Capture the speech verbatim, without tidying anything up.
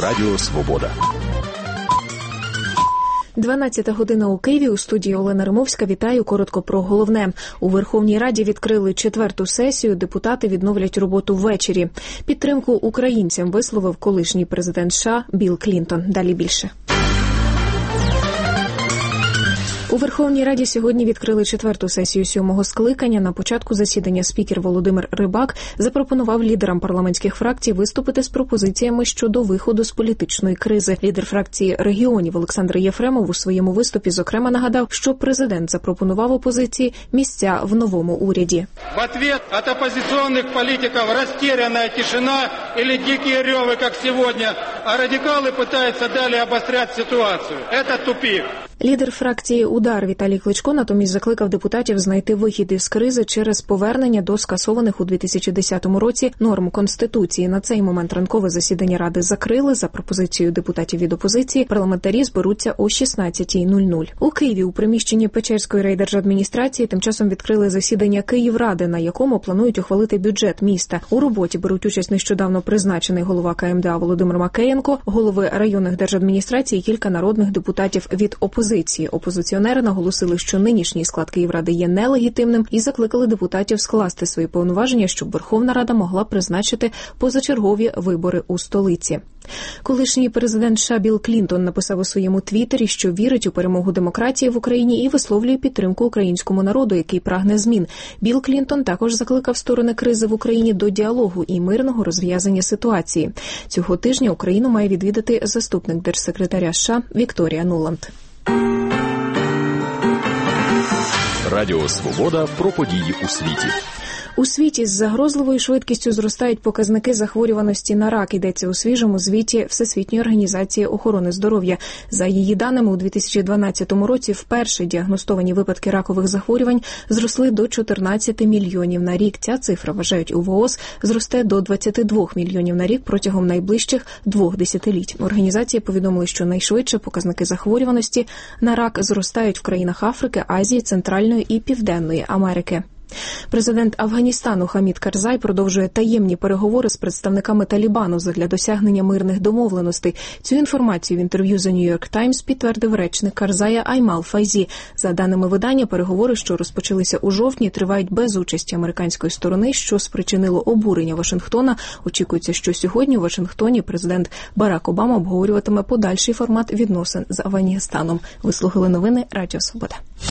Радіо Свобода. дванадцята година у Києві. У студії Олена Римовська. Вітаю. Коротко про головне. У Верховній Раді відкрили четверту сесію. Депутати відновлять роботу ввечері. Підтримку українцям висловив колишній президент США Білл Клінтон. Далі більше. У Верховній Раді сьогодні відкрили четверту сесію сьомого скликання. На початку засідання спікер Володимир Рибак запропонував лідерам парламентських фракцій виступити з пропозиціями щодо виходу з політичної кризи. Лідер фракції регіонів Олександр Єфремов у своєму виступі зокрема нагадав, що президент запропонував опозиції місця в новому уряді. В ответ от опозиционных політиків розтеряна тишина или дикие рёвы, как сегодня, а радикали пытаются далі обострять ситуацію. Это тупик. Лідер фракції «Удар» Віталій Кличко натомість закликав депутатів знайти вихід із кризи через повернення до скасованих у дві тисячі десятому році норм Конституції. На цей момент ранкове засідання Ради закрили. За пропозицією депутатів від опозиції парламентарі зберуться о шістнадцятій нуль нуль. У Києві у приміщенні Печерської райдержадміністрації тим часом відкрили засідання Київради, на якому планують ухвалити бюджет міста. У роботі беруть участь нещодавно призначений голова ка ем де а Володимир Макеєнко, голови районних держадміністрацій і кілька народних депутатів від опозиції. Опозиціонери наголосили, що нинішній склад Київради є нелегітимним і закликали депутатів скласти свої повноваження, щоб Верховна Рада могла призначити позачергові вибори у столиці. Колишній президент США Білл Клінтон написав у своєму твіттері, що вірить у перемогу демократії в Україні і висловлює підтримку українському народу, який прагне змін. Білл Клінтон також закликав сторони кризи в Україні до діалогу і мирного розв'язання ситуації. Цього тижня Україну має відвідати заступник держсекретаря США Вікторія Нуланд. Радіо Свобода про події у світі. У світі з загрозливою швидкістю зростають показники захворюваності на рак, йдеться у свіжому звіті Всесвітньої організації охорони здоров'я. За її даними, у дві тисячі дванадцятому році вперше діагностовані випадки ракових захворювань зросли до чотирнадцяти мільйонів на рік. Ця цифра, вважають у ВООЗ, зросте до двадцяти двох мільйонів на рік протягом найближчих двох десятиліть. Організації повідомили, що найшвидше показники захворюваності на рак зростають в країнах Африки, Азії, Центральної і Південної Америки. Президент Афганістану Хамід Карзай продовжує таємні переговори з представниками Талібану задля досягнення мирних домовленостей. Цю інформацію в інтерв'ю The New York Times підтвердив речник Карзая Аймал Файзі. За даними видання, переговори, що розпочалися у жовтні, тривають без участі американської сторони, що спричинило обурення Вашингтона. Очікується, що сьогодні у Вашингтоні президент Барак Обама обговорюватиме подальший формат відносин з Афганістаном. Ви слухали новини Радіо Свобода.